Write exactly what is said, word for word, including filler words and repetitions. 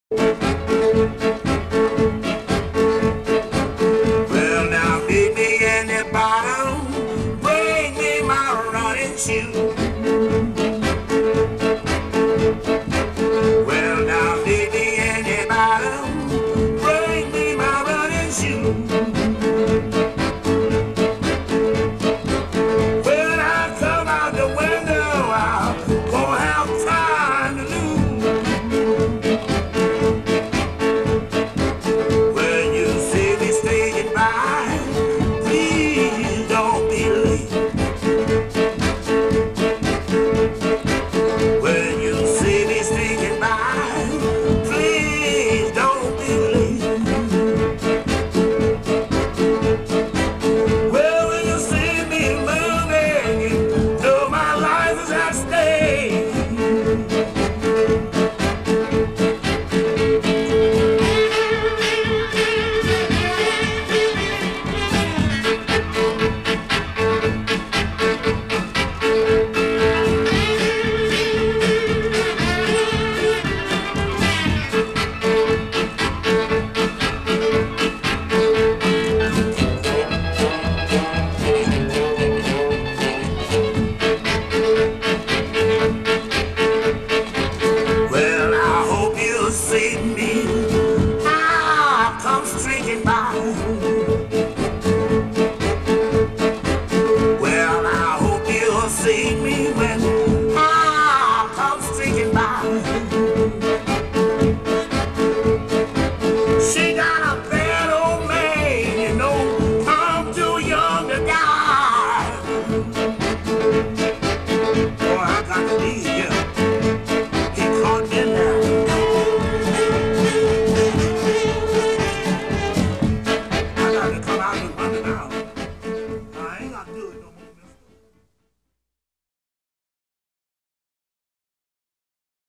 Well, now meet me in the bottom, bring me my running shoe. Well, now meet me in the bottom, bring me my running shoe. When I come out the window, I won't have time to lose. When you see me sneaking by, please don't be late. When you see me sneaking by, please don't be late. Well, when you see me moving, you know my life is at stake. Well, I hope you'll see me